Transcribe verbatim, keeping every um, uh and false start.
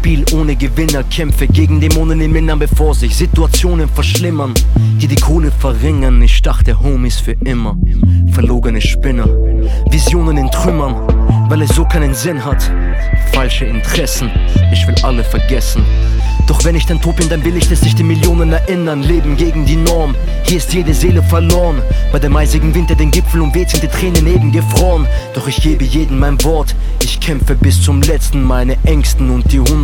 Spiel ohne Gewinner, kämpfe gegen Dämonen im Innern, bevor sich Situationen verschlimmern, die die Kohle verringern. Ich dachte, Homies für immer, verlogene Spinner, Visionen in Trümmern, weil es so keinen Sinn hat. Falsche Interessen, ich will alle vergessen. Doch wenn ich dann tot bin, dann will ich, dass sich die Millionen erinnern. Leben gegen die Norm, hier ist jede Seele verloren. Bei dem eisigen Winter den Gipfel umweht, sind die Tränen eben gefroren. Doch ich gebe jedem mein Wort, ich kämpfe bis zum letzten. Meine Ängsten und die Hunde